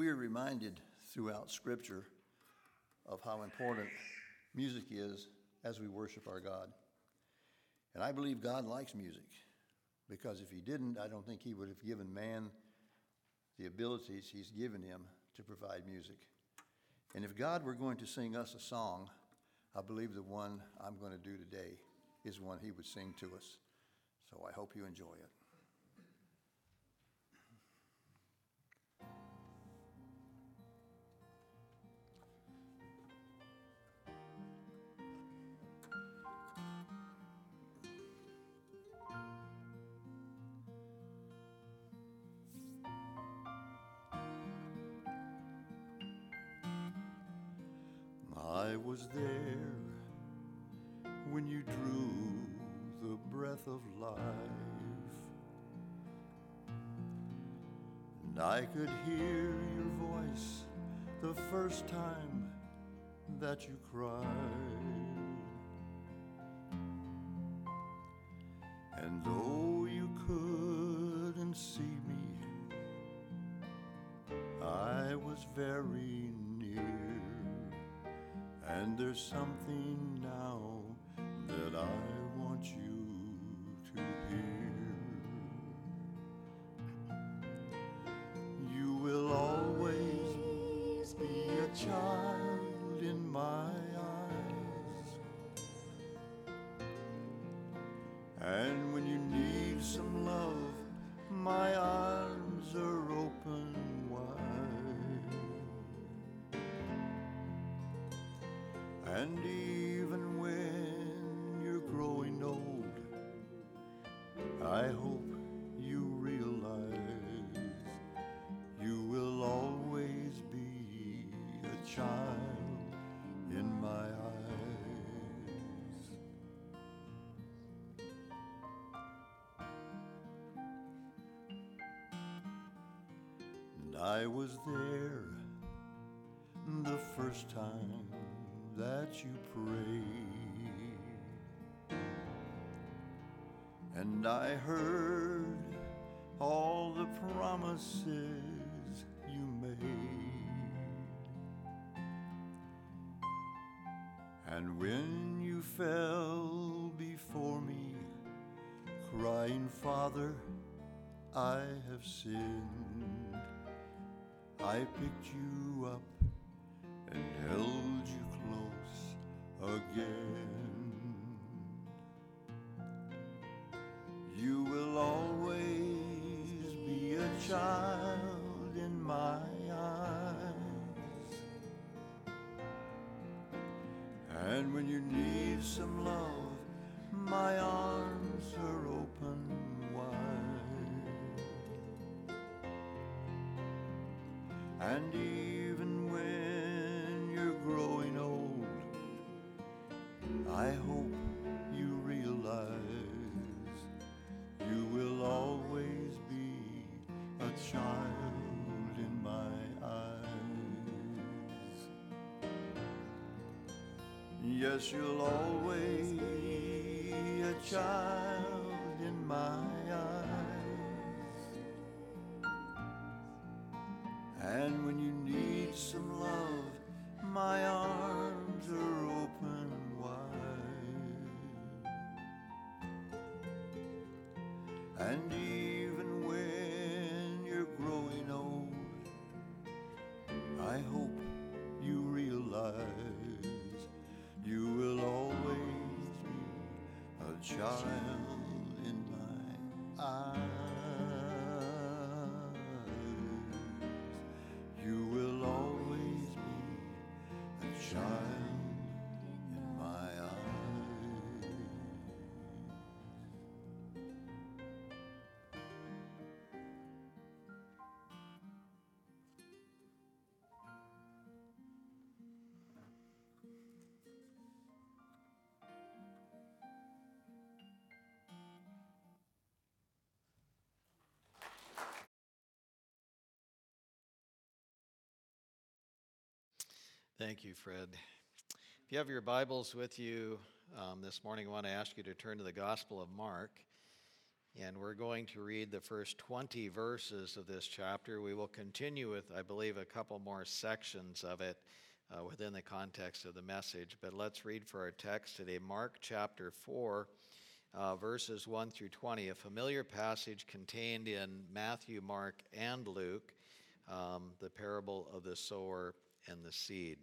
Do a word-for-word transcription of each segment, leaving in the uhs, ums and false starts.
We are reminded throughout Scripture of how important music is as we worship our God. And I believe God likes music, because if he didn't, I don't think he would have given man the abilities he's given him to provide music. And if God were going to sing us a song, I believe the one I'm going to do today is one he would sing to us. So I hope you enjoy it. I was there when you drew the breath of life, and I could hear your voice the first time that you cried. And though you couldn't see me, I was very near. And there's something now that I want you to hear. You will always be a child in my eyes, and when you need some love, my arms are open wide. And even when you're growing old, I hope you realize you will always be a child in my eyes. And I was there the first time that you prayed, and I heard all the promises you made. And when you fell before me, crying, "Father, I have sinned," I picked you up and held you close again. You will always be a child in my eyes, and when you need some love, my arms are open wide. And even when you're growing old, I hope you realize you will always be a child in my eyes. Yes, you'll always be a child in my eyes, and when you need some love, my arms are open wide. And even when you're growing old, I hope you realize you will always be a child in my eyes. You will always be a child in my eyes. Thank you, Fred. If you have your Bibles with you um, this morning, I want to ask you to turn to the Gospel of Mark. and we're going to read the first twenty verses of this chapter. We will continue with, I believe, a couple more sections of it uh, within the context of the message. But let's read for our text today, Mark chapter four, uh, verses one through twenty, a familiar passage contained in Matthew, Mark, and Luke, um, the parable of the sower and the seed.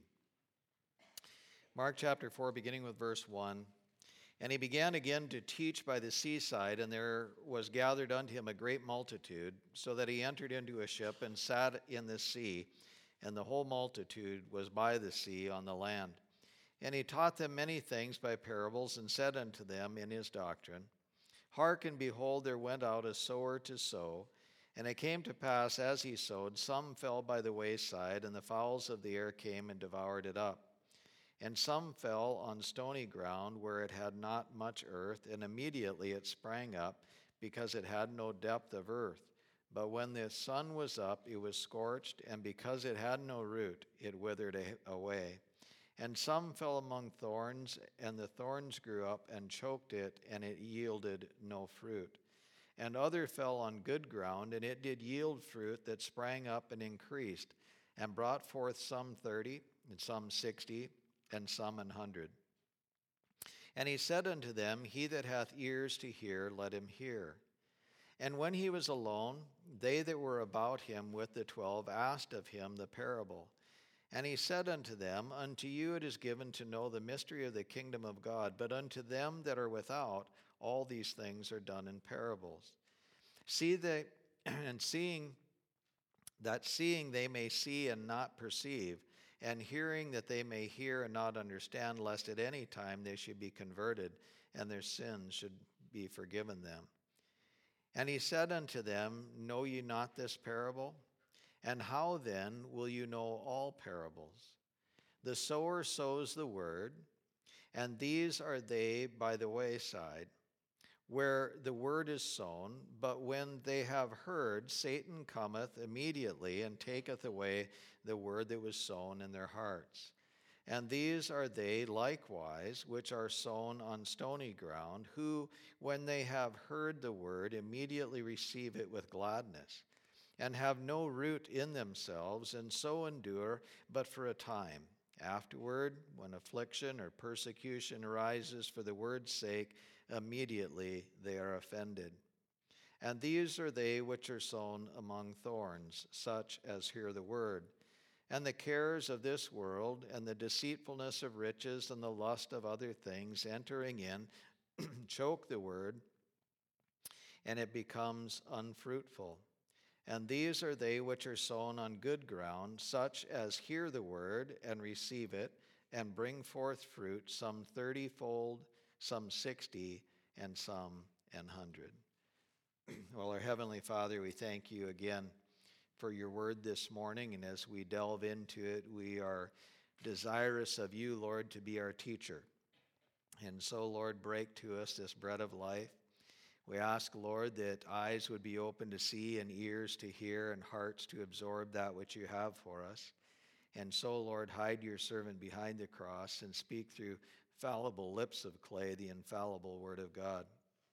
Mark chapter four, beginning with verse one. And he began again to teach by the seaside, and there was gathered unto him a great multitude, so that he entered into a ship and sat in the sea, and the whole multitude was by the sea on the land. And he taught them many things by parables, and said unto them in his doctrine, Hearken, behold, there went out a sower to sow. And it came to pass, as he sowed, some fell by the wayside, and the fowls of the air came and devoured it up. And some fell on stony ground where it had not much earth, and immediately it sprang up, because it had no depth of earth. But when the sun was up, it was scorched, and because it had no root, it withered away. And some fell among thorns, and the thorns grew up and choked it, and it yielded no fruit. And other fell on good ground, and it did yield fruit that sprang up and increased, and brought forth some thirty, and some sixty, and some an hundred. And he said unto them, He that hath ears to hear, let him hear. And when he was alone, they that were about him with the twelve asked of him the parable. And he said unto them, Unto you it is given to know the mystery of the kingdom of God, but unto them that are without, all these things are done in parables. See they, and seeing that seeing they may see and not perceive, and hearing that they may hear and not understand, lest at any time they should be converted, and their sins should be forgiven them. And he said unto them, Know ye not this parable? And how then will you know all parables? The sower sows the word, and these are they by the wayside, where the word is sown, but when they have heard, Satan cometh immediately and taketh away the word that was sown in their hearts. And these are they likewise which are sown on stony ground, who, when they have heard the word, immediately receive it with gladness, and have no root in themselves, and so endure but for a time. Afterward, when affliction or persecution arises for the word's sake, immediately they are offended. And these are they which are sown among thorns, such as hear the word. And the cares of this world, and the deceitfulness of riches, and the lust of other things, entering in, choke the word, and it becomes unfruitful. And these are they which are sown on good ground, such as hear the word, and receive it, and bring forth fruit, some thirtyfold, some sixty, and some an hundred. Well, our Heavenly Father, we thank you again for your word this morning, and as we delve into it, we are desirous of you, Lord, to be our teacher. And so, Lord, break to us this bread of life. We ask, Lord, that eyes would be open to see and ears to hear and hearts to absorb that which you have for us. And so, Lord, hide your servant behind the cross and speak through fallible lips of clay the infallible word of God.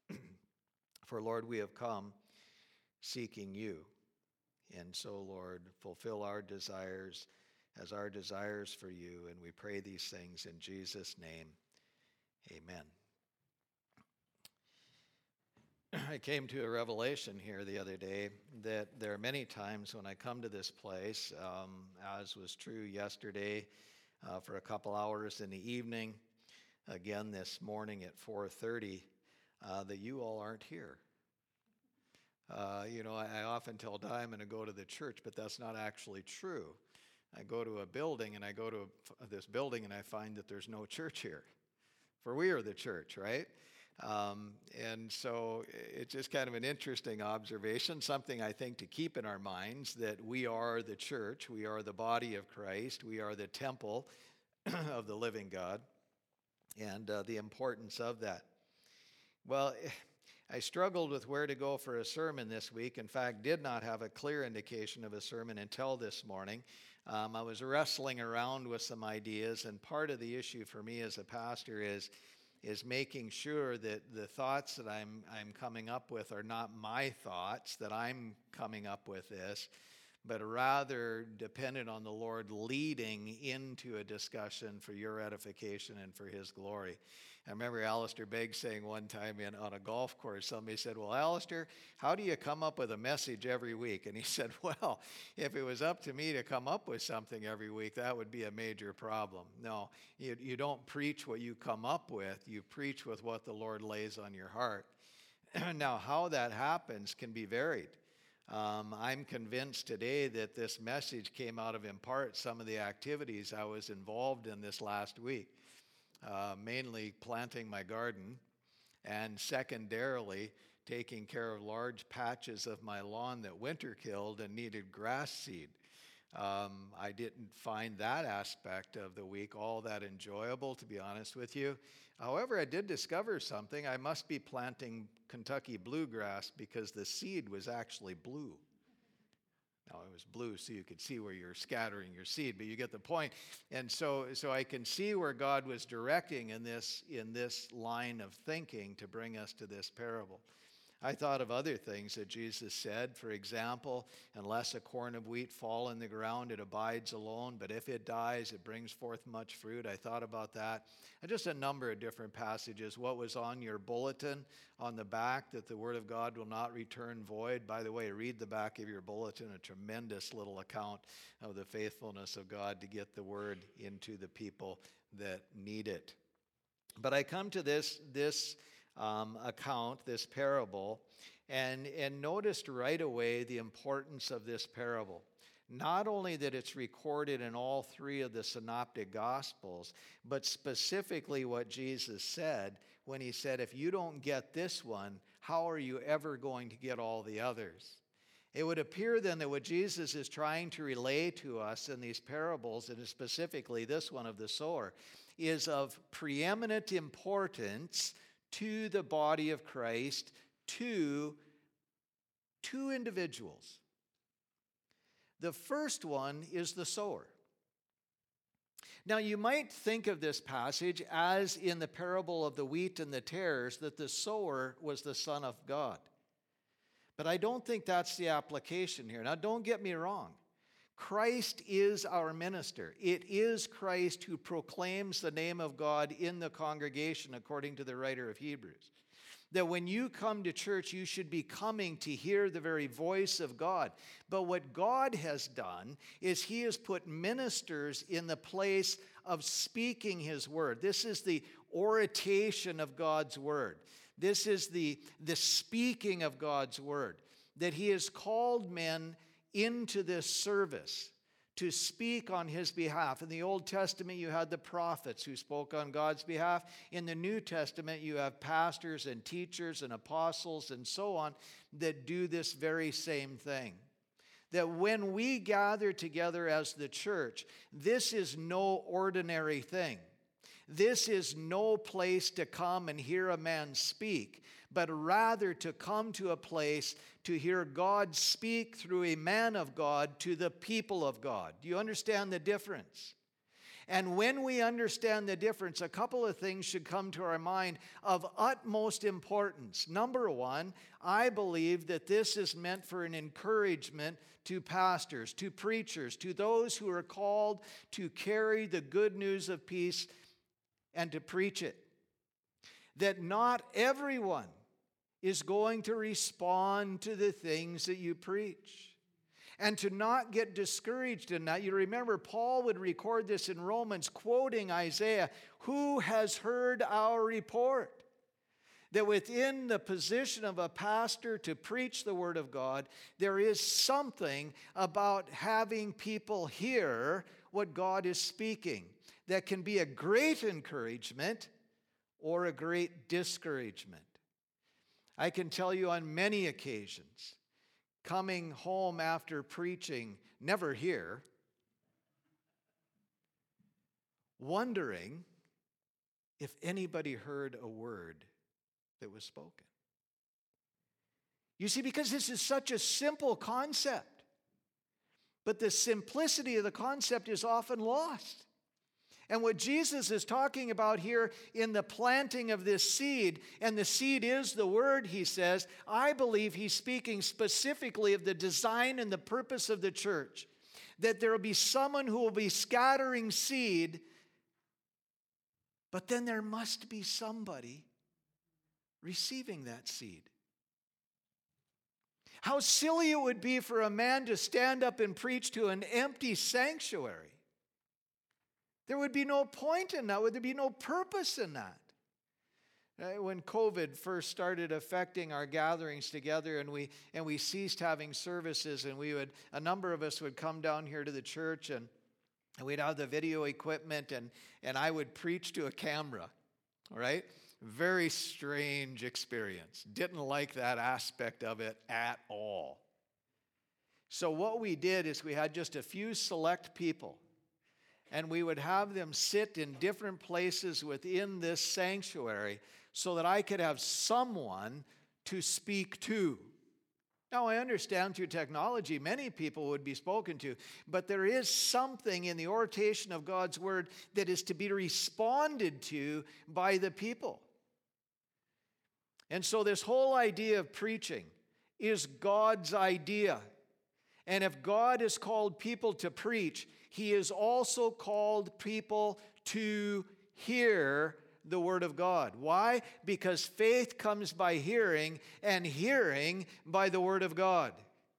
For, Lord, we have come seeking you. And so, Lord, fulfill our desires as our desires for you. And we pray these things in Jesus' name. Amen. I came to a revelation here the other day that there are many times when I come to this place, um, as was true yesterday uh, for a couple hours in the evening, again this morning at four thirty, uh, that you all aren't here. Uh, you know, I, I often tell Diamond to go to the church, but that's not actually true. I go to a building, and I go to a, this building, and I find that there's no church here. For we are the church, right? Um, and so it's just kind of an interesting observation, something I think to keep in our minds, that we are the church, we are the body of Christ, we are the temple of the living God, and uh, the importance of that. Well, I struggled with where to go for a sermon this week. In fact, did not have a clear indication of a sermon until this morning. Um, I was wrestling around with some ideas, and part of the issue for me as a pastor is is making sure that the thoughts that I'm, I'm coming up with are not my thoughts, that I'm coming up with this, but rather dependent on the Lord leading into a discussion for your edification and for His glory. I remember Alistair Begg saying one time in, on a golf course, somebody said, well, Alistair, how do you come up with a message every week? And he said, well, if it was up to me to come up with something every week, that would be a major problem. No, you, you don't preach what you come up with. You preach with what the Lord lays on your heart. Now, how that happens can be varied. Um, I'm convinced today that this message came out of, in part, some of the activities I was involved in this last week. Uh, mainly planting my garden, and secondarily taking care of large patches of my lawn that winter killed and needed grass seed. Um, I didn't find that aspect of the week all that enjoyable, to be honest with you. However, I did discover something. I must be planting Kentucky bluegrass because the seed was actually blue. Now, it was blue so you could see where you're scattering your seed, but you get the point. And so so I can see where God was directing in this, in this line of thinking to bring us to this parable. I thought of other things that Jesus said. For example, unless a corn of wheat fall in the ground, it abides alone, but if it dies, it brings forth much fruit. I thought about that. And just a number of different passages. What was on your bulletin on the back, that the Word of God will not return void. By the way, read the back of your bulletin, a tremendous little account of the faithfulness of God to get the Word into the people that need it. But I come to this, this Um, account, this parable, and, and noticed right away the importance of this parable. Not only that it's recorded in all three of the synoptic gospels, but specifically what Jesus said when he said, if you don't get this one, how are you ever going to get all the others? It would appear then that what Jesus is trying to relay to us in these parables, and specifically this one of the sower, is of preeminent importance to the body of Christ, to two individuals. The first one is the sower. Now, you might think of this passage as in the parable of the wheat and the tares, that the sower was the Son of God. But I don't think that's the application here. Now, don't get me wrong. Christ is our minister. It is Christ who proclaims the name of God in the congregation, according to the writer of Hebrews. That when you come to church, you should be coming to hear the very voice of God. But what God has done is He has put ministers in the place of speaking His word. This is the oration of God's word. This is the, the speaking of God's word. That He has called men into this service to speak on His behalf. In the Old Testament, you had the prophets who spoke on God's behalf. In the New Testament, you have pastors and teachers and apostles and so on that do this very same thing. That when we gather together as the church, this is no ordinary thing. This is no place to come and hear a man speak, but rather to come to a place to hear God speak through a man of God to the people of God. Do you understand the difference? And when we understand the difference, a couple of things should come to our mind of utmost importance. Number one, I believe that this is meant for an encouragement to pastors, to preachers, to those who are called to carry the good news of peace and to preach it. That not everyone is going to respond to the things that you preach. And to not get discouraged in that. You remember Paul would record this in Romans, quoting Isaiah, who has heard our report? That within the position of a pastor to preach the word of God, there is something about having people hear what God is speaking that can be a great encouragement or a great discouragement. I can tell you on many occasions, coming home after preaching, never here, wondering if anybody heard a word that was spoken. You see, because this is such a simple concept, but the simplicity of the concept is often lost. And what Jesus is talking about here in the planting of this seed, and the seed is the word, he says, I believe he's speaking specifically of the design and the purpose of the church. That there will be someone who will be scattering seed, but then there must be somebody receiving that seed. How silly it would be for a man to stand up and preach to an empty sanctuary. There would be no point in that. Would there be no purpose in that? When COVID first started affecting our gatherings together, and we and we ceased having services, and we would a number of us would come down here to the church, and, and we'd have the video equipment, and and I would preach to a camera. All right? Very strange experience. Didn't like that aspect of it at all. So what we did is we had just a few select people, and we would have them sit in different places within this sanctuary so that I could have someone to speak to. Now, I understand through technology, many people would be spoken to, but there is something in the oration of God's word that is to be responded to by the people. And so this whole idea of preaching is God's idea. And if God has called people to preach, he has also called people to hear the word of God. Why? Because faith comes by hearing, and hearing by the word of God.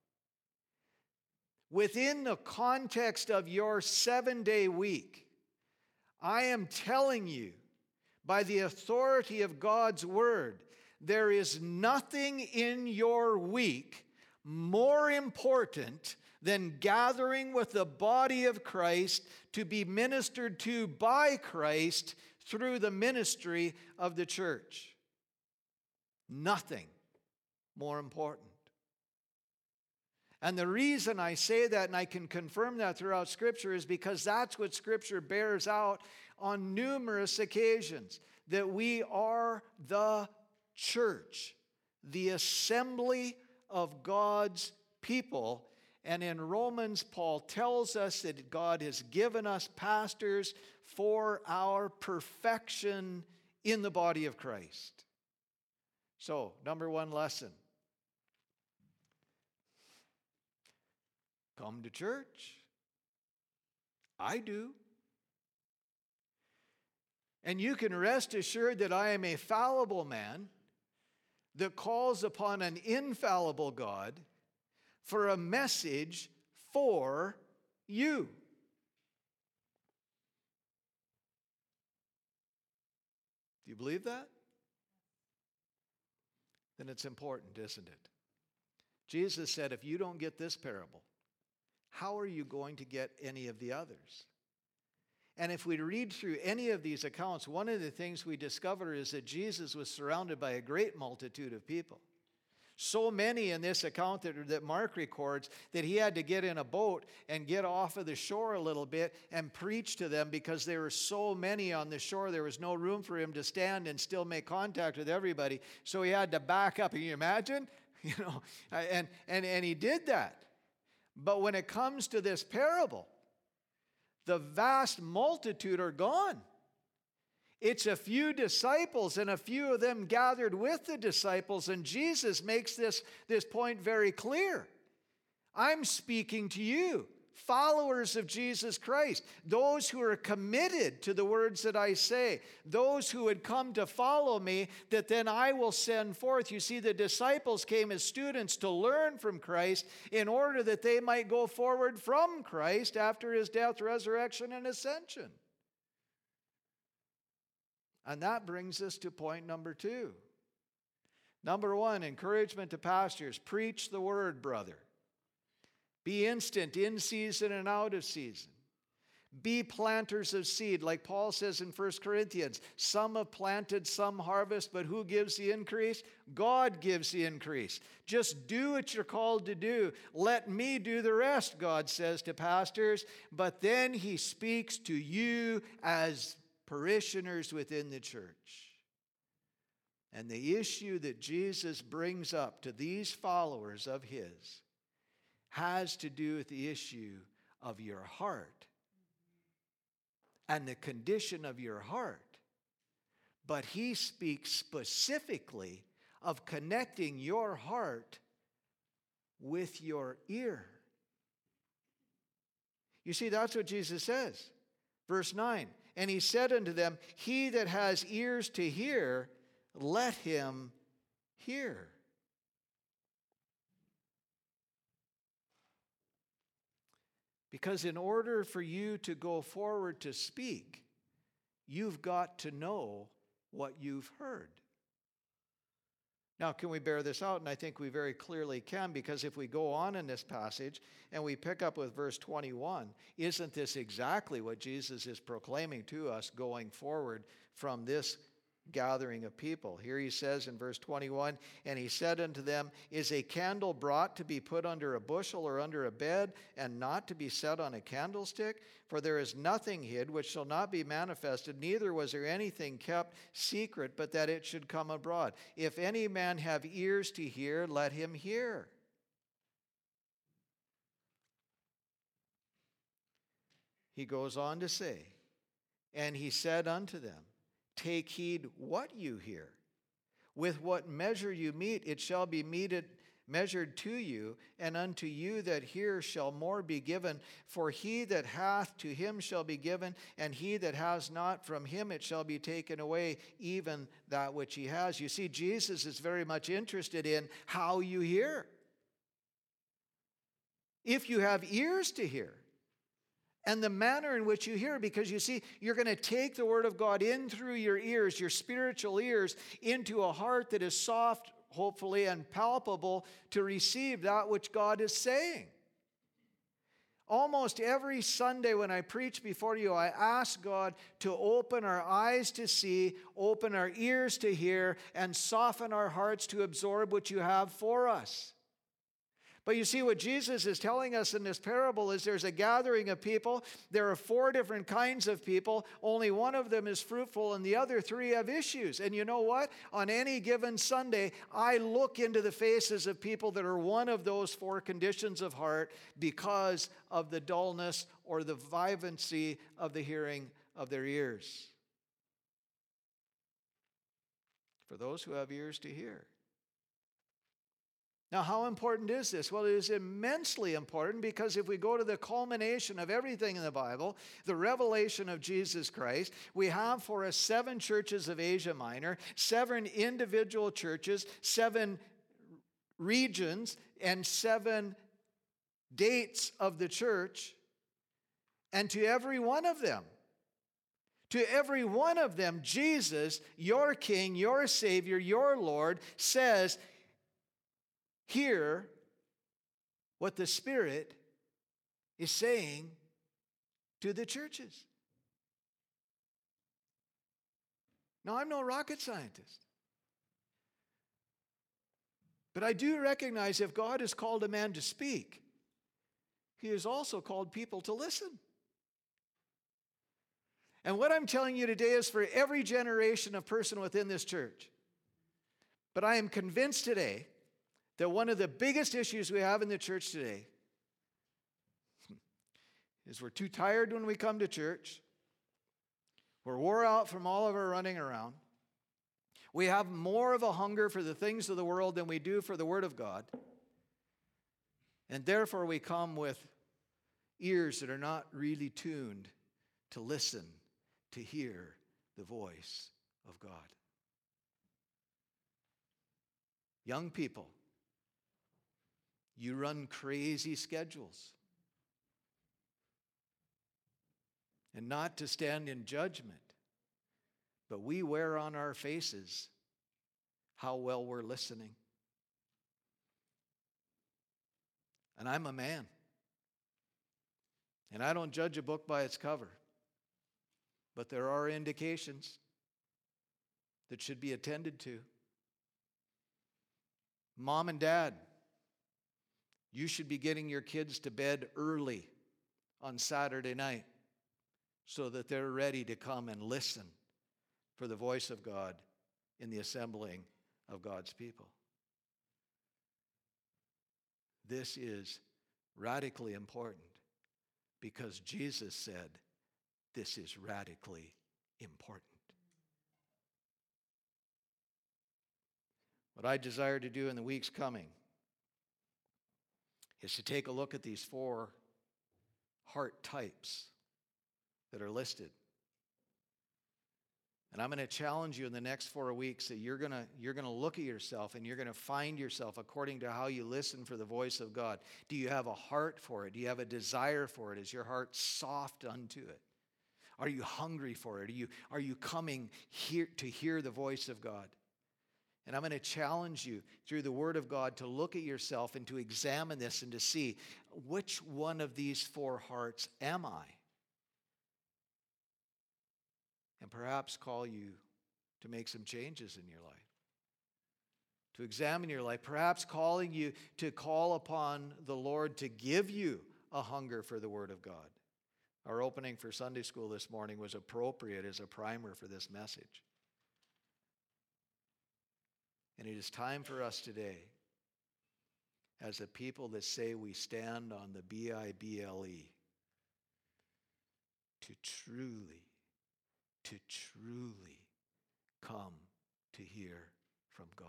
Within the context of your seven-day week, I am telling you, by the authority of God's word, there is nothing in your week more important than gathering with the body of Christ to be ministered to by Christ through the ministry of the church. Nothing more important. And the reason I say that, and I can confirm that throughout Scripture, is because that's what Scripture bears out on numerous occasions, that we are the church, the assembly of God's people. And in Romans, Paul tells us that God has given us pastors for our perfection in the body of Christ. So, number one lesson. Come to church. I do. And you can rest assured that I am a fallible man that calls upon an infallible God for a message for you. Do you believe that? Then it's important, isn't it? Jesus said, if you don't get this parable, how are you going to get any of the others? And if we read through any of these accounts, one of the things we discover is that Jesus was surrounded by a great multitude of people. So many in this account that, that Mark records that he had to get in a boat and get off of the shore a little bit and preach to them because there were so many on the shore. There was no room for him to stand and still make contact with everybody. So he had to back up. Can you imagine? You know, and, and, and he did that. But when it comes to this parable, the vast multitude are gone. It's a few disciples, and a few of them gathered with the disciples, and Jesus makes this, this point very clear. I'm speaking to you, followers of Jesus Christ, those who are committed to the words that I say, those who had come to follow me, that then I will send forth. You see, the disciples came as students to learn from Christ in order that they might go forward from Christ after his death, resurrection, and ascension. And that brings us to point number two. Number one, encouragement to pastors. Preach the word, brother. Be instant in season and out of season. Be planters of seed, like Paul says in First Corinthians. Some have planted, some harvest, but who gives the increase? God gives the increase. Just do what you're called to do. Let me do the rest, God says to pastors. But then he speaks to you as parishioners within the church. And the issue that Jesus brings up to these followers of his has to do with the issue of your heart and the condition of your heart. But he speaks specifically of connecting your heart with your ear. You see, that's what Jesus says. Verse nine, and he said unto them, he that has ears to hear, let him hear. Because in order for you to go forward to speak, you've got to know what you've heard. Now, can we bear this out? And I think we very clearly can, because if we go on in this passage and we pick up with verse twenty-one, isn't this exactly what Jesus is proclaiming to us going forward from this gathering of people? Here he says in verse twenty-one, and he said unto them, is a candle brought to be put under a bushel or under a bed, and not to be set on a candlestick? For there is nothing hid which shall not be manifested, neither was there anything kept secret, but that it should come abroad. If any man have ears to hear, let him hear. He goes on to say, and he said unto them, take heed what you hear. With what measure you mete, it shall be meted, measured to you, and unto you that hear shall more be given. For he that hath, to him shall be given, and he that has not, from him it shall be taken away, even that which he has. You see, Jesus is very much interested in how you hear. If you have ears to hear, and the manner in which you hear, because you see, you're going to take the Word of God in through your ears, your spiritual ears, into a heart that is soft, hopefully, and palpable to receive that which God is saying. Almost every Sunday when I preach before you, I ask God to open our eyes to see, open our ears to hear, and soften our hearts to absorb what you have for us. But you see, what Jesus is telling us in this parable is there's a gathering of people. There are four different kinds of people. Only one of them is fruitful, and the other three have issues. And you know what? On any given Sunday, I look into the faces of people that are one of those four conditions of heart because of the dullness or the vibrancy of the hearing of their ears. For those who have ears to hear. Now, how important is this? Well, it is immensely important, because if we go to the culmination of everything in the Bible, the revelation of Jesus Christ, we have for us seven churches of Asia Minor, seven individual churches, seven regions, and seven dates of the church. And to every one of them, to every one of them, Jesus, your King, your Savior, your Lord, says, hear what the Spirit is saying to the churches. Now, I'm no rocket scientist, but I do recognize if God has called a man to speak, he has also called people to listen. And what I'm telling you today is for every generation of person within this church. But I am convinced today that one of the biggest issues we have in the church today is we're too tired when we come to church. We're wore out from all of our running around. We have more of a hunger for the things of the world than we do for the Word of God. And therefore we come with ears that are not really tuned to listen, to hear the voice of God. Young people, you run crazy schedules. And not to stand in judgment, but we wear on our faces how well we're listening. And I'm a man. And I don't judge a book by its cover. But there are indications that should be attended to. Mom and Dad, you should be getting your kids to bed early on Saturday night so that they're ready to come and listen for the voice of God in the assembling of God's people. This is radically important because Jesus said, this is radically important. What I desire to do in the weeks coming is to take a look at these four heart types that are listed. And I'm going to challenge you in the next four weeks that you're going to you're going to look at yourself and you're going to find yourself according to how you listen for the voice of God. Do you have a heart for it? Do you have a desire for it? Is your heart soft unto it? Are you hungry for it? Are you, are you coming here to hear the voice of God? And I'm going to challenge you through the Word of God to look at yourself and to examine this and to see which one of these four hearts am I? And perhaps call you to make some changes in your life, to examine your life, perhaps calling you to call upon the Lord to give you a hunger for the Word of God. Our opening for Sunday school this morning was appropriate as a primer for this message. And it is time for us today, as a people that say we stand on the B I B L E, to truly, to truly come to hear from God.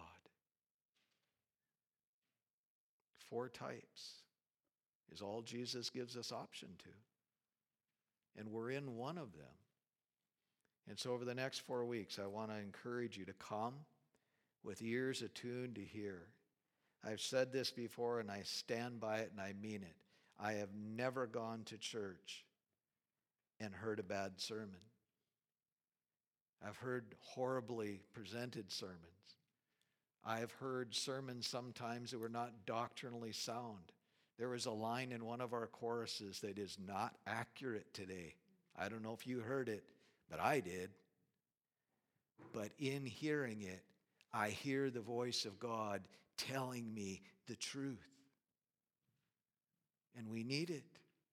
Four types is all Jesus gives us option to. And we're in one of them. And so over the next four weeks, I want to encourage you to come with ears attuned to hear. I've said this before and I stand by it and I mean it. I have never gone to church and heard a bad sermon. I've heard horribly presented sermons. I've heard sermons sometimes that were not doctrinally sound. There was a line in one of our choruses that is not accurate today. I don't know if you heard it, but I did. But in hearing it, I hear the voice of God telling me the truth. And we need it.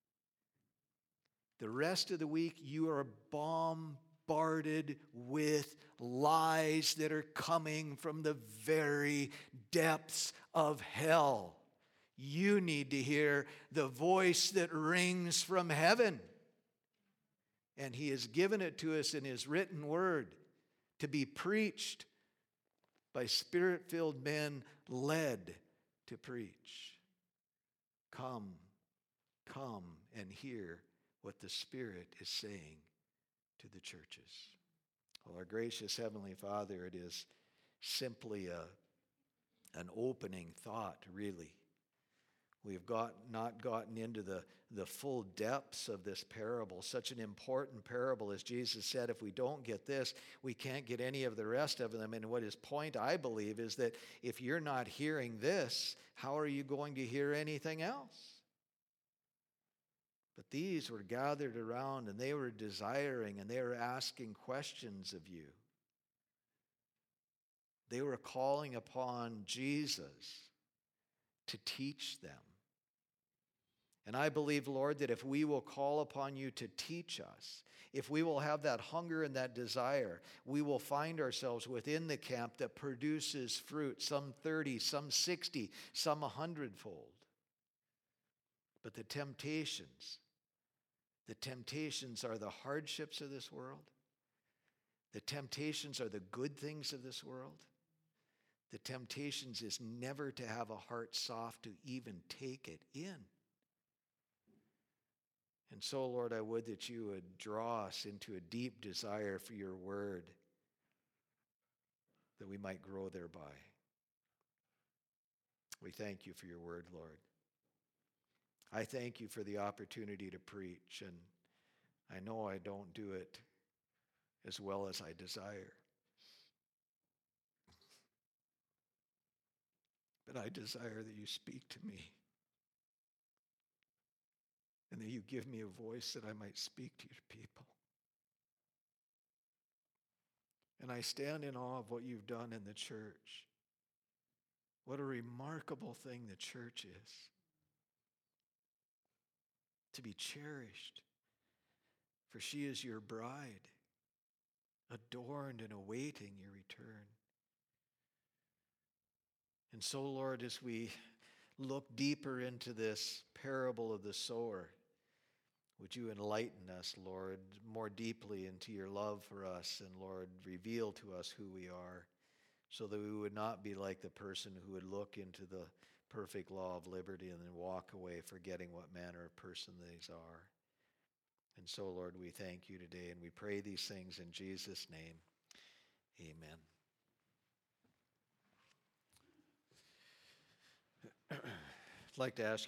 The rest of the week, you are bombarded with lies that are coming from the very depths of hell. You need to hear the voice that rings from heaven. And He has given it to us in His written word to be preached by Spirit-filled men led to preach. Come, come and hear what the Spirit is saying to the churches. Well, our gracious Heavenly Father, it is simply a, an opening thought, really. We have got, not gotten into the, the full depths of this parable, such an important parable. As Jesus said, if we don't get this, we can't get any of the rest of them. And what his point, I believe, is that if you're not hearing this, how are you going to hear anything else? But these were gathered around and they were desiring and they were asking questions of you. They were calling upon Jesus to teach them. And I believe, Lord, that if we will call upon you to teach us, if we will have that hunger and that desire, we will find ourselves within the camp that produces fruit, some thirty, some sixty, some a hundredfold. But the temptations, the temptations are the hardships of this world. The temptations are the good things of this world. The temptations is never to have a heart soft to even take it in. And so, Lord, I would that you would draw us into a deep desire for your word, that we might grow thereby. We thank you for your word, Lord. I thank you for the opportunity to preach, and I know I don't do it as well as I desire. But I desire that you speak to me and that you give me a voice that I might speak to your people. And I stand in awe of what you've done in the church. What a remarkable thing the church is. To be cherished, for she is your bride, adorned and awaiting your return. And so, Lord, as we look deeper into this parable of the sower, Would you enlighten us, Lord, more deeply into your love for us, and Lord, reveal to us who we are, so that we would not be like the person who would look into the perfect law of liberty and then walk away forgetting what manner of person these are. And so, Lord, we thank you today, and we pray these things in Jesus' name. Amen. I'd like to ask